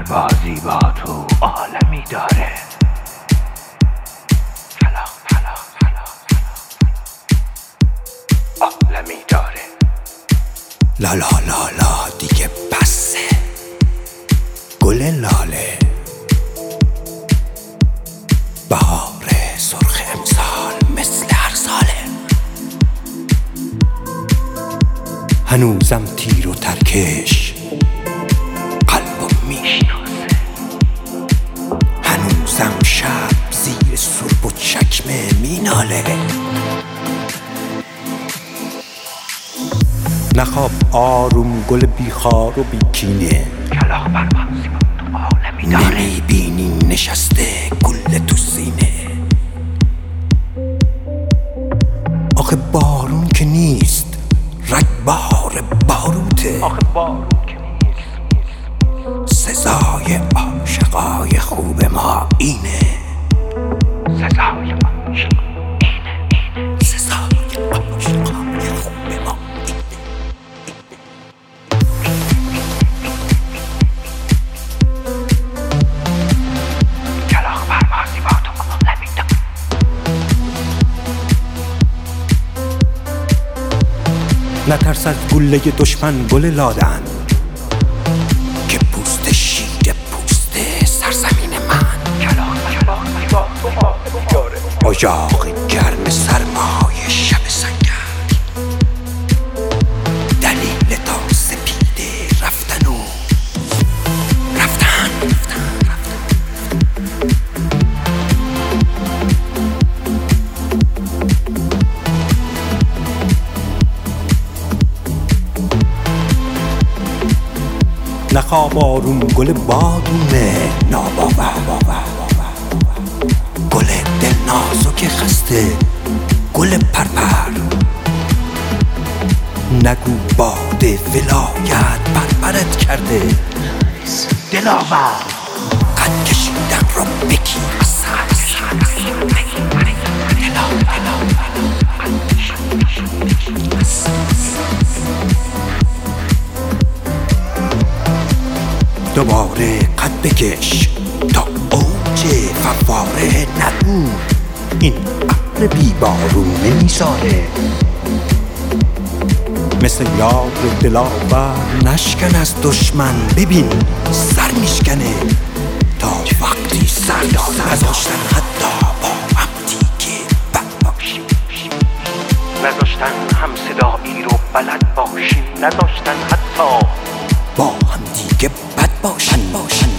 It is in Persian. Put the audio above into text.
پروازی با تو عالمی داره. عالمی داره. لا لا لا لا دیگه بسه گل لاله، بهار سرخ امسال مثل هر ساله. هنوزم تیر و ترکش قلبم میشناسه، هنوزم شب زیر سرب و چکمه میناله. نخواب آروم گل بیخار و بیکینه، کلاغ پروازی با تو عالمی داره. نمیبینی نشسته گل تو سینه. آخه بارون که نیست رگبار باروته، آخه بارون که نیست سزای عاشقای خوب ما اینه. سزای عاشق اینه. سزای عاشقای خوب ما کلاغ پروازی با تو عالمی داره. نترس از گله دشمن گل لادن، که پوست شیر پوست سرزمین من. کلاغ پروازی با تو عالمی داره. اجاق گرم سرمای شب سنگر، دلیل تا سپیده رفتن و رفتن. نخواب آروم گل بادونه ناباور، گل دل نازک خسته گل پرپر. نگو باد ولایت پرپرت کرده، دلاور قد کشیدن رو بگی دوباره قد بکش تا اوج فواره. نگو این ابر بیبارون نمیساره، مثل یار دلاور نشکن از دشمن. ببین سر میشکنه تا وقتی سر نذاشتن حتی با هم دیگه بد باشیم، نذاشتن هم صدایی رو بلد باشیم، نذاشتن حتی با هم دیگه بد باشیم.